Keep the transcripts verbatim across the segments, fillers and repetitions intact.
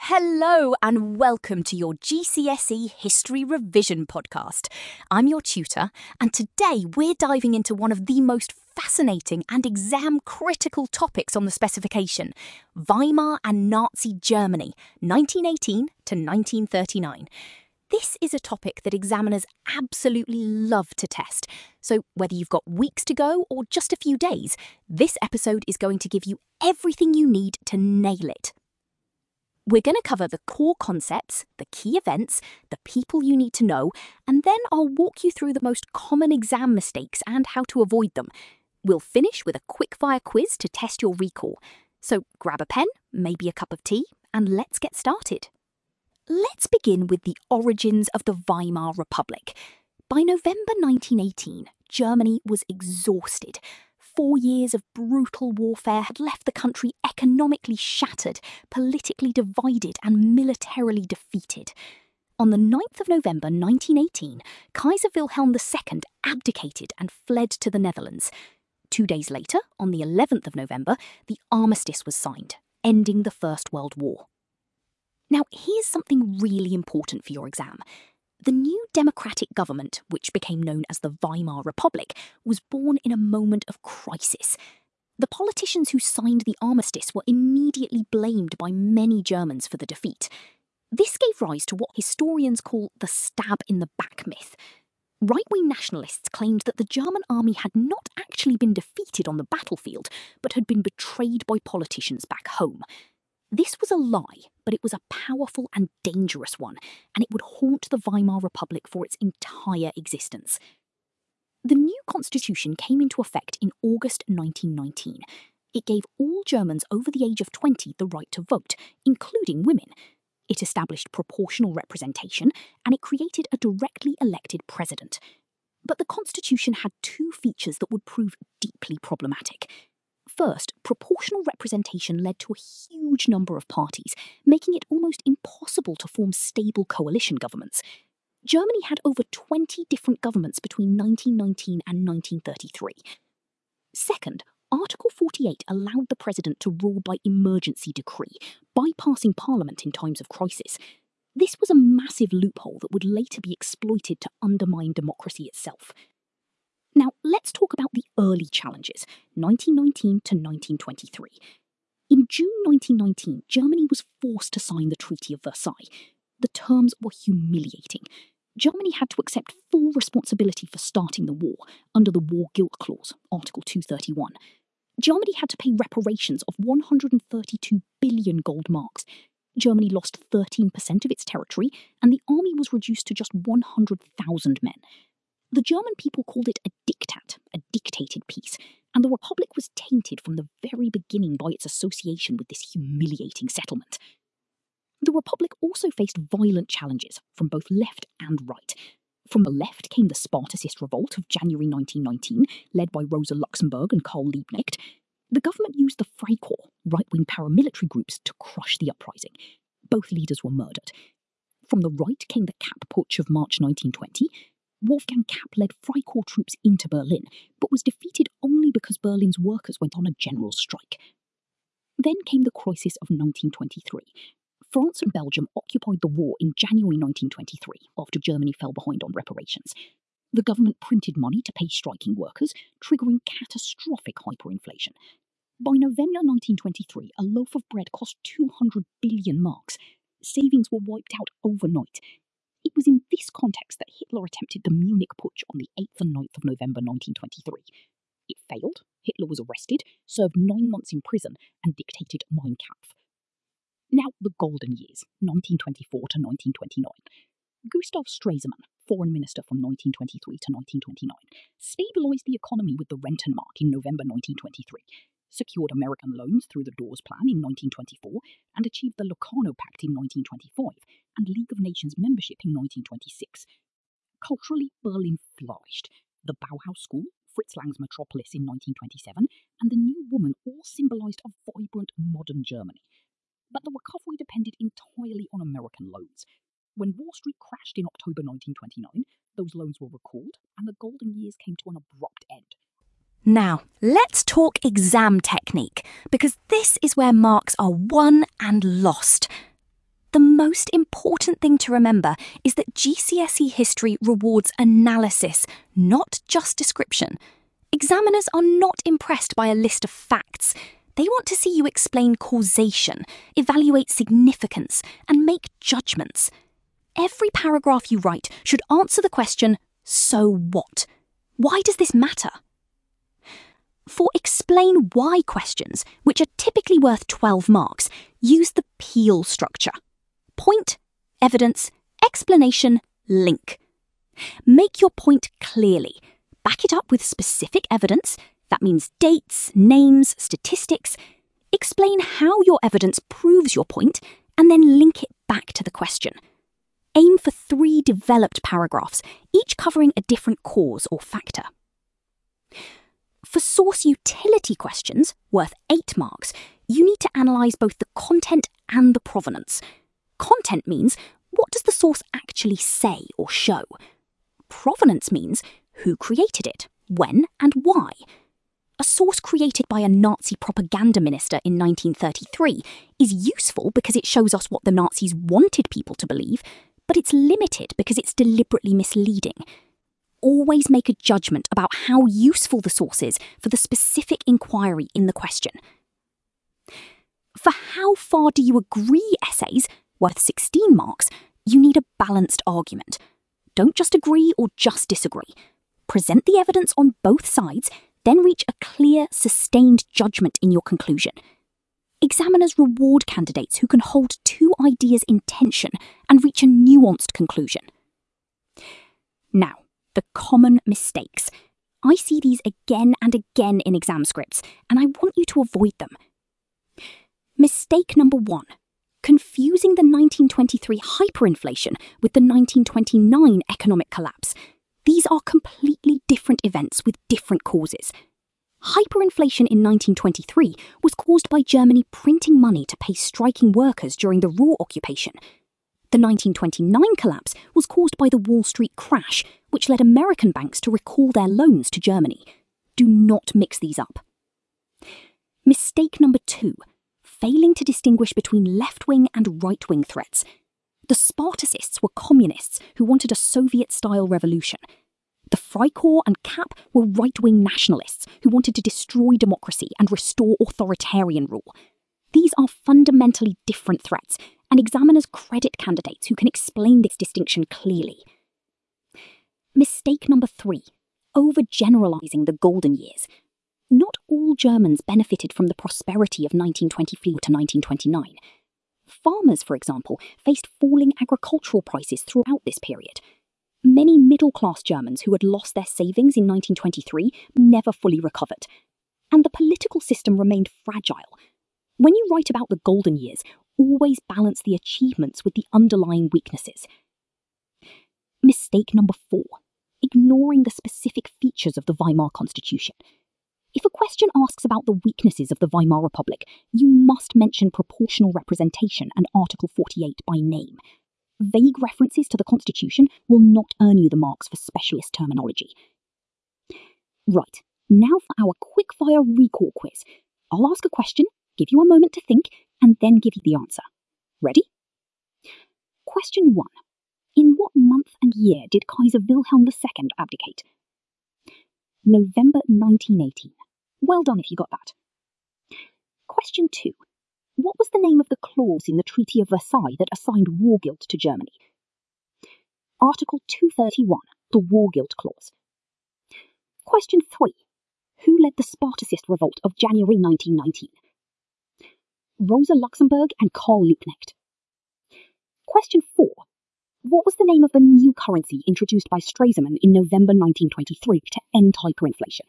Hello and welcome to your G C S E History Revision podcast. I'm your tutor, and today we're diving into one of the most fascinating and exam-critical topics on the specification, Weimar and Nazi Germany, nineteen eighteen to nineteen thirty-nine. This is a topic that examiners absolutely love to test, so whether you've got weeks to go or just a few days, this episode is going to give you everything you need to nail it. We're going to cover the core concepts, the key events, the people you need to know, and then I'll walk you through the most common exam mistakes and how to avoid them. We'll finish with a quick-fire quiz to test your recall. So grab a pen, maybe a cup of tea, and let's get started. Let's begin with the origins of the Weimar Republic. By November nineteen eighteen, Germany was exhausted. Four years of brutal warfare had left the country economically shattered, politically divided and militarily defeated. On the ninth of November nineteen eighteen, Kaiser Wilhelm the Second abdicated and fled to the Netherlands. Two days later, on the eleventh of November, the armistice was signed, ending the First World War. Now, here's something really important for your exam. The new democratic government, which became known as the Weimar Republic, was born in a moment of crisis. The politicians who signed the armistice were immediately blamed by many Germans for the defeat. This gave rise to what historians call the stab in the back myth. Right-wing nationalists claimed that the German army had not actually been defeated on the battlefield, but had been betrayed by politicians back home. This was a lie, but it was a powerful and dangerous one, and it would haunt the Weimar Republic for its entire existence. The new constitution came into effect in August nineteen nineteen. It gave all Germans over the age of twenty the right to vote, including women. It established proportional representation, and it created a directly elected president. But the constitution had two features that would prove deeply problematic. First, proportional representation led to a huge number of parties, making it almost impossible to form stable coalition governments. Germany had over twenty different governments between nineteen nineteen and nineteen thirty-three. Second, Article forty-eight allowed the president to rule by emergency decree, bypassing parliament in times of crisis. This was a massive loophole that would later be exploited to undermine democracy itself. Now, let's talk about the early challenges, nineteen nineteen to nineteen twenty-three. In June nineteen nineteen, Germany was forced to sign the Treaty of Versailles. The terms were humiliating. Germany had to accept full responsibility for starting the war under the War Guilt Clause, Article two thirty-one. Germany had to pay reparations of one hundred thirty-two billion gold marks. Germany lost thirteen percent of its territory, and the army was reduced to just one hundred thousand men. The German people called it a diktat, a dictated peace, and the Republic was tainted from the very beginning by its association with this humiliating settlement. The Republic also faced violent challenges from both left and right. From the left came the Spartacist revolt of January nineteen nineteen, led by Rosa Luxemburg and Karl Liebknecht. The government used the Freikorps, right-wing paramilitary groups, to crush the uprising. Both leaders were murdered. From the right came the Kapp Putsch of March nineteen twenty. Wolfgang Kapp led Freikorps troops into Berlin, but was defeated only because Berlin's workers went on a general strike. Then came the crisis of nineteen twenty-three. France and Belgium occupied the war in January nineteen twenty-three, after Germany fell behind on reparations. The government printed money to pay striking workers, triggering catastrophic hyperinflation. By November nineteen twenty-three, a loaf of bread cost two hundred billion marks. Savings were wiped out overnight. It was in this context that Hitler attempted the Munich Putsch on the eighth and ninth of November nineteen twenty-three. It failed, Hitler was arrested, served nine months in prison, and dictated Mein Kampf. Now the golden years, nineteen twenty-four to nineteen twenty-nine. Gustav Stresemann, foreign minister from nineteen twenty-three to nineteen twenty-nine, stabilised the economy with the Rentenmark in November nineteen twenty-three, secured American loans through the Dawes Plan in nineteen twenty-four, and achieved the Locarno Pact in nineteen twenty-five, and League of Nations membership in nineteen twenty-six. Culturally, Berlin flourished. The Bauhaus School, Fritz Lang's Metropolis in nineteen twenty-seven, and the New Woman all symbolised a vibrant modern Germany. But the recovery depended entirely on American loans. When Wall Street crashed in October nineteen twenty-nine, those loans were recalled, and the golden years came to an abrupt end. Now, let's talk exam technique, because this is where marks are won and lost. most important thing to remember is that G C S E history rewards analysis, not just description. Examiners are not impressed by a list of facts. They want to see you explain causation, evaluate significance, and make judgments. Every paragraph you write should answer the question, so what? Why does this matter? For explain why questions, which are typically worth twelve marks, use the Peel structure. Point, evidence, explanation, link. Make your point clearly. Back it up with specific evidence. That means dates, names, statistics. Explain how your evidence proves your point, and then link it back to the question. Aim for three developed paragraphs, each covering a different cause or factor. For source utility questions, worth eight marks, you need to analyse both the content and the provenance. Content means, what does the source actually say or show? Provenance means, who created it, when and why. A source created by a Nazi propaganda minister in nineteen thirty-three is useful because it shows us what the Nazis wanted people to believe, but it's limited because it's deliberately misleading. Always make a judgment about how useful the source is for the specific inquiry in the question. For how far do you agree essays, worth sixteen marks, you need a balanced argument. Don't just agree or just disagree. Present the evidence on both sides, then reach a clear, sustained judgment in your conclusion. Examiners reward candidates who can hold two ideas in tension and reach a nuanced conclusion. Now, the common mistakes. I see these again and again in exam scripts, and I want you to avoid them. Mistake number one. Confusing the nineteen twenty-three hyperinflation with the nineteen twenty-nine economic collapse. These are completely different events with different causes. Hyperinflation in nineteen twenty-three was caused by Germany printing money to pay striking workers during the Ruhr occupation. The nineteen twenty-nine collapse was caused by the Wall Street crash, which led American banks to recall their loans to Germany. Do not mix these up. Mistake number two. Failing to distinguish between left-wing and right-wing threats. The Spartacists were communists who wanted a Soviet-style revolution. The Freikorps and K A P were right-wing nationalists who wanted to destroy democracy and restore authoritarian rule. These are fundamentally different threats, and examiners credit candidates who can explain this distinction clearly. Mistake number three. Overgeneralizing the golden years. Not all Germans benefited from the prosperity of nineteen twenty-four to nineteen twenty-nine. Farmers, for example, faced falling agricultural prices throughout this period. Many middle-class Germans who had lost their savings in nineteen twenty-three never fully recovered. And the political system remained fragile. When you write about the golden years, always balance the achievements with the underlying weaknesses. Mistake number four. Ignoring the specific features of the Weimar Constitution. If a question asks about the weaknesses of the Weimar Republic, you must mention proportional representation and Article forty-eight by name. Vague references to the Constitution will not earn you the marks for specialist terminology. Right, now for our quick-fire recall quiz. I'll ask a question, give you a moment to think, and then give you the answer. Ready? Question one. In what month and year did Kaiser Wilhelm the Second abdicate? November nineteen eighteen. Well done if you got that. Question two. What was the name of the clause in the Treaty of Versailles that assigned war guilt to Germany? Article two thirty-one, the War Guilt Clause. Question three. Who led the Spartacist revolt of January nineteen nineteen? Rosa Luxemburg and Karl Liebknecht. Question four. What was the name of the new currency introduced by Stresemann in November nineteen twenty-three to end hyperinflation?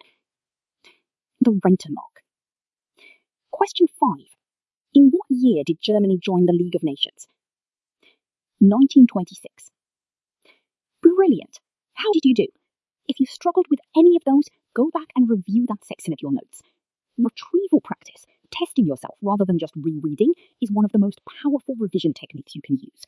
The Rentenmark. Question five. In what year did Germany join the League of Nations? nineteen twenty-six. Brilliant! How did you do? If you struggled with any of those, go back and review that section of your notes. Retrieval practice, testing yourself rather than just rereading, is one of the most powerful revision techniques you can use.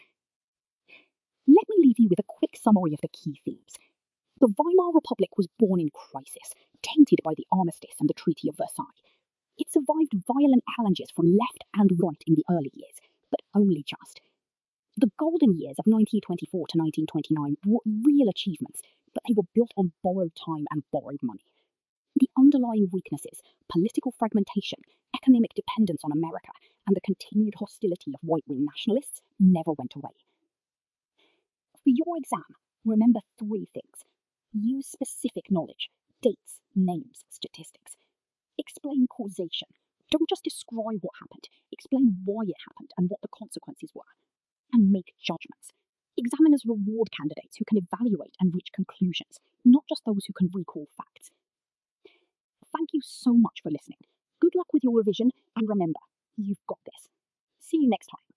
Let me leave you with a quick summary of the key themes. The Weimar Republic was born in crisis, tainted by the armistice and the Treaty of Versailles. It survived violent challenges from left and right in the early years, but only just. The golden years of nineteen twenty-four to nineteen twenty-nine were real achievements, but they were built on borrowed time and borrowed money. The underlying weaknesses, political fragmentation, economic dependence on America, and the continued hostility of right-wing nationalists never went away. For your exam, remember three things. Use specific knowledge, dates, names, statistics. Explain causation. Don't just describe what happened, explain why it happened and what the consequences were. And make judgments. Examiners reward candidates who can evaluate and reach conclusions, not just those who can recall facts. Thank you so much for listening. Good luck with your revision, and remember, you've got this. See you next time.